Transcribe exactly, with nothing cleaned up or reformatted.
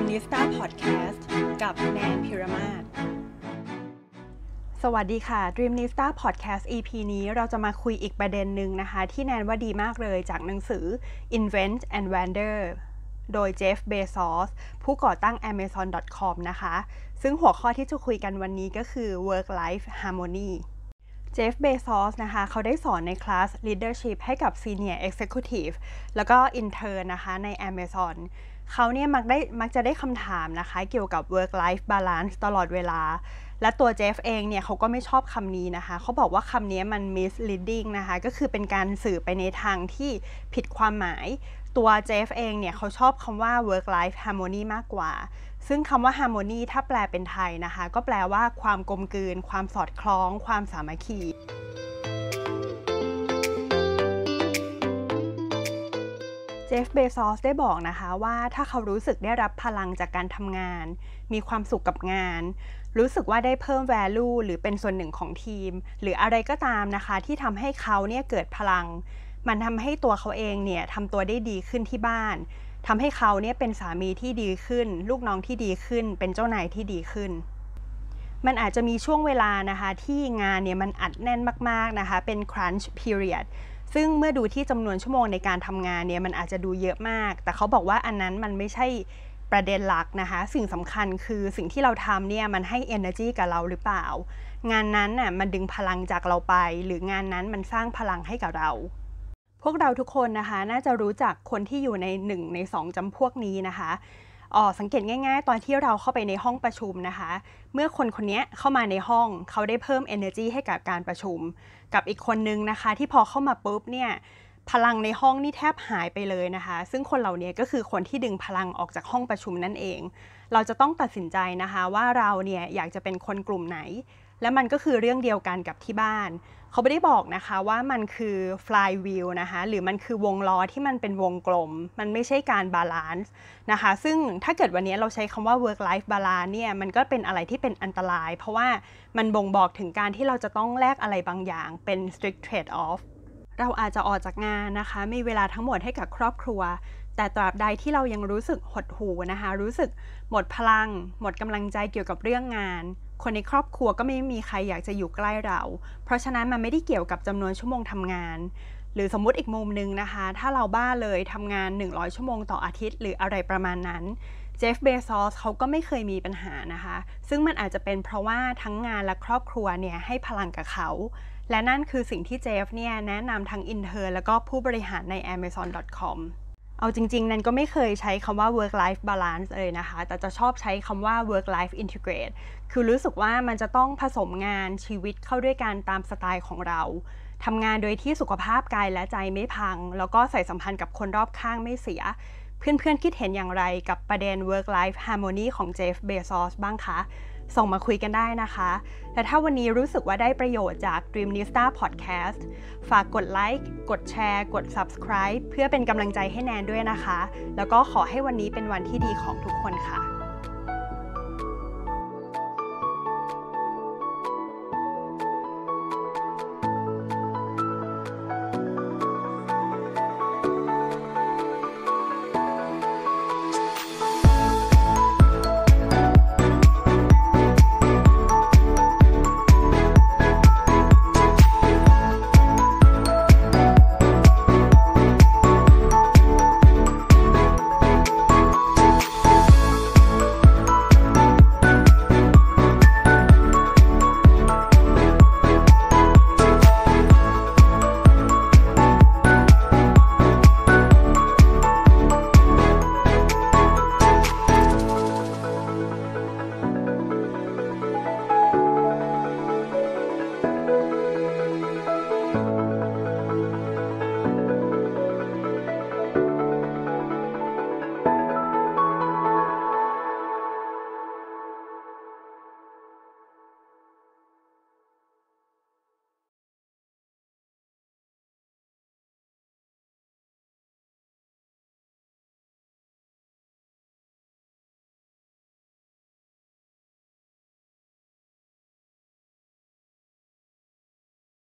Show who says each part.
Speaker 1: Dreamnista Podcast กับแนนพิรมาศสวัสดีค่ะ Dreamnista Podcast อี พี นี้เราจะมาคุยอีกประเด็นหนึ่งนะคะที่แนนว่าดีมากเลยจากหนังสือ Invent and Wander โดยเจฟ เบซอสผู้ก่อตั้ง แอมะซอน ดอท คอม นะคะซึ่งหัวข้อที่จะคุยกันวันนี้ก็คือ Work Life Harmonyเจฟ เบซอสนะคะเขาได้สอนในคลาส Leadership ให้กับ Senior Executive แล้วก็ Intern นะคะใน Amazon เขาเนี่ยมักได้มักจะได้คำถามนะคะเกี่ยวกับ Work Life Balance ตลอดเวลาและตัวเจฟเองเนี่ยเขาก็ไม่ชอบคำนี้นะคะเขาบอกว่าคำนี้มัน misleading นะคะก็คือเป็นการสื่อไปในทางที่ผิดความหมายตัวเจฟเองเนี่ยเขาชอบคำว่า work life harmony มากกว่าซึ่งคำว่า harmony ถ้าแปลเป็นไทยนะคะก็แปลว่าความกลมกลืนความสอดคล้องความสามัคคีเจฟ เบซอสได้บอกนะคะว่าถ้าเขารู้สึกได้รับพลังจากการทำงานมีความสุขกับงานรู้สึกว่าได้เพิ่ม value หรือเป็นส่วนหนึ่งของทีมหรืออะไรก็ตามนะคะที่ทำให้เขาเนี่ยเกิดพลังมันทำให้ตัวเขาเองเนี่ยทำตัวได้ดีขึ้นที่บ้านทำให้เขาเนี่ยเป็นสามีที่ดีขึ้นลูกน้องที่ดีขึ้นเป็นเจ้านายที่ดีขึ้นมันอาจจะมีช่วงเวลานะคะที่งานเนี่ยมันอัดแน่นมากๆนะคะเป็น crunch periodซึ่งเมื่อดูที่จำนวนชั่วโมงในการทำงานเนี่ยมันอาจจะดูเยอะมากแต่เขาบอกว่าอันนั้นมันไม่ใช่ประเด็นหลักนะคะสิ่งสำคัญคือสิ่งที่เราทำเนี่ยมันให้ energy กับเราหรือเปล่างานนั้นน่ะมันดึงพลังจากเราไปหรืองานนั้นมันสร้างพลังให้กับเราพวกเราทุกคนนะคะน่าจะรู้จักคนที่อยู่ในหนึ่งในสองจำพวกนี้นะคะอ๋อสังเกตง่ายๆตอนที่เราเข้าไปในห้องประชุมนะคะเมื่อคนคนนี้เข้ามาในห้องเขาได้เพิ่ม energy ให้กับการประชุมกับอีกคนนึงนะคะที่พอเข้ามาปุ๊บเนี่ยพลังในห้องนี่แทบหายไปเลยนะคะซึ่งคนเหล่านี้ก็คือคนที่ดึงพลังออกจากห้องประชุมนั่นเองเราจะต้องตัดสินใจนะคะว่าเราเนี่ยอยากจะเป็นคนกลุ่มไหนและมันก็คือเรื่องเดียวกันกับที่บ้านเขาไม่ได้บอกนะคะว่ามันคือ flywheel นะคะหรือมันคือวงล้อที่มันเป็นวงกลมมันไม่ใช่การบาลานซ์นะคะซึ่งถ้าเกิดวันนี้เราใช้คำว่า work life balance เนี่ยมันก็เป็นอะไรที่เป็นอันตรายเพราะว่ามันบ่งบอกถึงการที่เราจะต้องแลกอะไรบางอย่างเป็น strict trade off เราอาจจะออกจากงานนะคะมีเวลาทั้งหมดให้กับครอบครัวแต่ตราบใดที่เรายังรู้สึกหดหู่นะคะรู้สึกหมดพลังหมดกำลังใจเกี่ยวกับเรื่องงานคนในครอบครัวก็ไม่มีใครอยากจะอยู่ใกล้เราเพราะฉะนั้นมันไม่ได้เกี่ยวกับจำนวนชั่วโมงทำงานหรือสมมุติอีกมุมนึงนะคะถ้าเราบ้าเลยทำงานหนึ่งร้อยชั่วโมงต่ออาทิตย์หรืออะไรประมาณนั้นเจฟ เบซอสเขาก็ไม่เคยมีปัญหานะคะซึ่งมันอาจจะเป็นเพราะว่าทั้งงานและครอบครัวเนี่ยให้พลังกับเขาและนั่นคือสิ่งที่เจฟเนี่ยแนะนำทั้งอินเทอร์แล้วก็ผู้บริหารใน แอมะซอน ดอท คอมเอาจริงๆนั้นก็ไม่เคยใช้คำว่า work life balance เลยนะคะแต่จะชอบใช้คำว่า work life integrate คือรู้สึกว่ามันจะต้องผสมงานชีวิตเข้าด้วยกันตามสไตล์ของเราทำงานโดยที่สุขภาพกายและใจไม่พังแล้วก็ใส่สัมพันธ์กับคนรอบข้างไม่เสียเพื่อนๆคิดเห็นอย่างไรกับประเด็น work life harmony ของเจฟ เบซอสบ้างคะส่งมาคุยกันได้นะคะและถ้าวันนี้รู้สึกว่าได้ประโยชน์จาก Dreamnista Podcast ฝากกดไลค์กดแชร์กด Subscribe เพื่อเป็นกำลังใจให้แนนด้วยนะคะแล้วก็ขอให้วันนี้เป็นวันที่ดีของทุกคนค่ะ